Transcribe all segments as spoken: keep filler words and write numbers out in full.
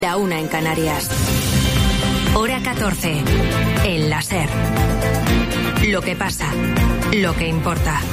La una en Canarias. Hora catorce. El láser. Lo que pasa. Lo que importa.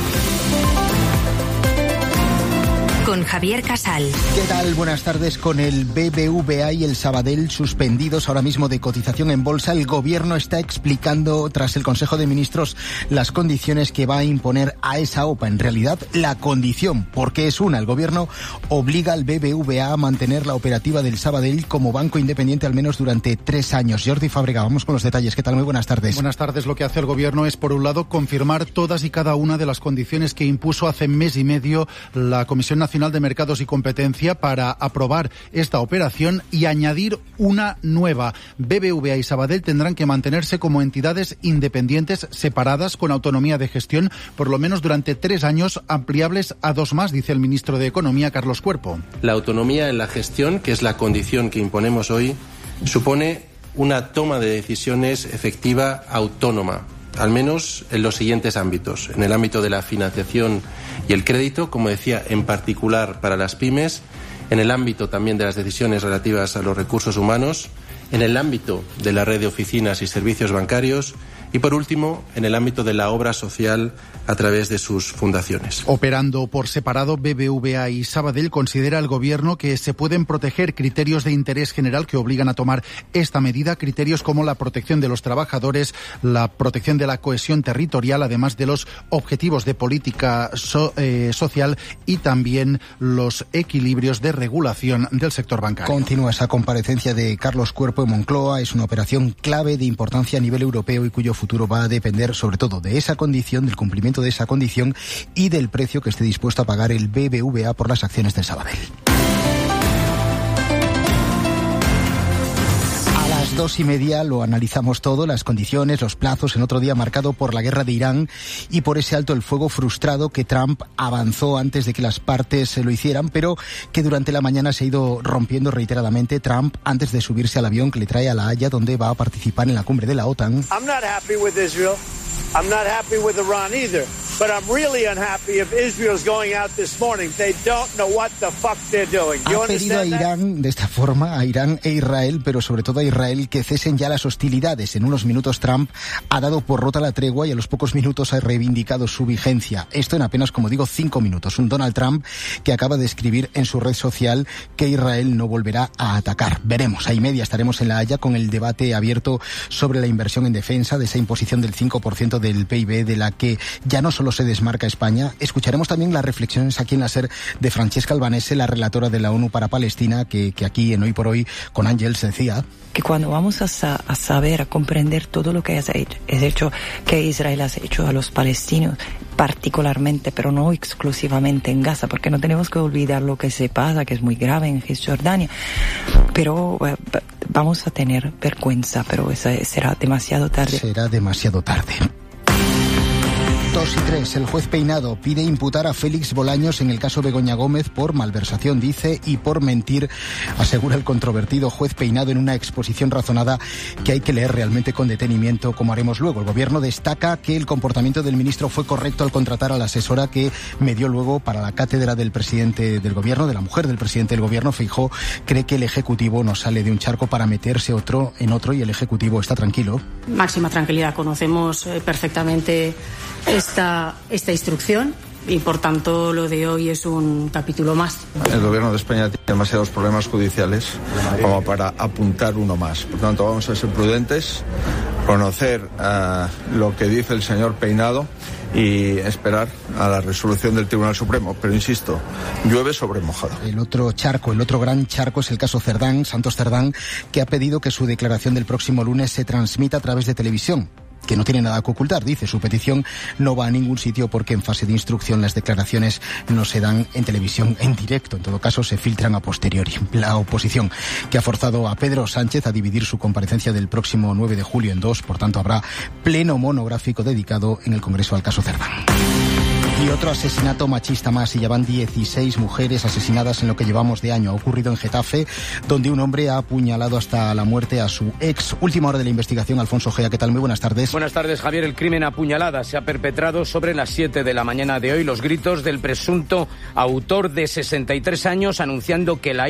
Con Javier Casal. ¿Qué tal? Buenas tardes. Con el B B V A y el Sabadell suspendidos ahora mismo de cotización en bolsa, el Gobierno está explicando, tras el Consejo de Ministros, las condiciones que va a imponer a esa O P A. En realidad, la condición, porque es una. El Gobierno obliga al B B V A a mantener la operativa del Sabadell como banco independiente al menos durante tres años. Jordi Fábrega, vamos con los detalles. ¿Qué tal? Muy buenas tardes. Buenas tardes. Lo que hace el Gobierno es, por un lado, confirmar todas y cada una de las condiciones que impuso hace mes y medio la Comisión Nacional de Mercados y Competencia para aprobar esta operación y añadir una nueva. B B V A y Sabadell tendrán que mantenerse como entidades independientes separadas con autonomía de gestión por lo menos durante tres años, ampliables a dos más, dice el ministro de Economía, Carlos Cuerpo. La autonomía en la gestión, que es la condición que imponemos hoy, supone una toma de decisiones efectiva autónoma, al menos en los siguientes ámbitos. En el ámbito de la financiación y el crédito, como decía, en particular para las pymes, en el ámbito también de las decisiones relativas a los recursos humanos, en el ámbito de la red de oficinas y servicios bancarios y, por último, en el ámbito de la obra social a través de sus fundaciones. Operando por separado, B B V A y Sabadell, considera el Gobierno que se pueden proteger criterios de interés general que obligan a tomar esta medida, criterios como la protección de los trabajadores, la protección de la cohesión territorial, además de los objetivos de política so, eh, social y también los equilibrios de regulación del sector bancario. Continúa esa comparecencia de Carlos Cuerpo en Moncloa. Es una operación clave de importancia a nivel europeo y cuyo futuro va a depender sobre todo de esa condición, del cumplimiento de esa condición y del precio que esté dispuesto a pagar el B B V A por las acciones del Sabadell. Dos y media lo analizamos todo, las condiciones, los plazos, en otro día marcado por la guerra de Irán y por ese alto el fuego frustrado que Trump avanzó antes de que las partes lo hicieran, pero que durante la mañana se ha ido rompiendo reiteradamente. Trump, antes de subirse al avión que le trae a La Haya, donde va a participar en la cumbre de la OTAN. I'm not happy with Israel. I'm not happy with Iran either. But I'm really unhappy if Israel's going out this morning. They don't know what the fuck they're doing. Ha pedido a Irán, de esta forma, a Irán e Israel, pero sobre todo a Israel, que cesen ya las hostilidades. En unos minutos Trump ha dado por rota la tregua y a los pocos minutos ha reivindicado su vigencia. Esto en apenas, como digo, cinco minutos. Un Donald Trump que acaba de escribir en su red social que Israel no volverá a atacar. Veremos. A y media estaremos en La Haya con el debate abierto sobre la inversión en defensa, de esa imposición del cinco por ciento del P I B, de la que ya no solo se desmarca España. Escucharemos también las reflexiones aquí en la SER de Francesca Albanese, la relatora de la ONU para Palestina, que, que aquí en Hoy por Hoy con Ángel se decía que cuando vamos a, sa- a saber, a comprender todo lo que es hecho, es hecho, que Israel ha hecho a los palestinos, particularmente, pero no exclusivamente en Gaza, porque no tenemos que olvidar lo que se pasa, que es muy grave en Cisjordania, pero eh, vamos a tener vergüenza, pero esa será demasiado tarde. Será demasiado tarde. Dos y tres. El juez Peinado pide imputar a Félix Bolaños en el caso Begoña Gómez por malversación, dice, y por mentir, asegura el controvertido juez Peinado en una exposición razonada que hay que leer realmente con detenimiento, como haremos luego. El Gobierno destaca que el comportamiento del ministro fue correcto al contratar a la asesora que medió luego para la cátedra del presidente del Gobierno, de la mujer del presidente del Gobierno. Feijóo cree que el Ejecutivo no sale de un charco para meterse otro en otro y el Ejecutivo está tranquilo. Máxima tranquilidad. Conocemos eh, perfectamente esta, esta instrucción y, por tanto, lo de hoy es un capítulo más. El Gobierno de España tiene demasiados problemas judiciales como para apuntar uno más. Por tanto, vamos a ser prudentes, conocer uh, lo que dice el señor Peinado y esperar a la resolución del Tribunal Supremo. Pero insisto, llueve sobre mojado. El otro charco, el otro gran charco es el caso Cerdán, Santos Cerdán, que ha pedido que su declaración del próximo lunes se transmita a través de televisión, que no tiene nada que ocultar, dice. Su petición no va a ningún sitio porque en fase de instrucción las declaraciones no se dan en televisión en directo. En todo caso, se filtran a posteriori. La oposición, que ha forzado a Pedro Sánchez a dividir su comparecencia del próximo nueve de julio en dos, por tanto habrá pleno monográfico dedicado en el Congreso al caso Cerdán. Y otro asesinato machista más, y ya van dieciséis mujeres asesinadas en lo que llevamos de año. Ha ocurrido en Getafe, donde un hombre ha apuñalado hasta la muerte a su ex. Última hora de la investigación, Alfonso Gea, ¿qué tal? Muy buenas tardes. Buenas tardes, Javier. El crimen a puñaladas se ha perpetrado sobre las siete de la mañana de hoy. Los gritos del presunto autor de sesenta y tres años anunciando que la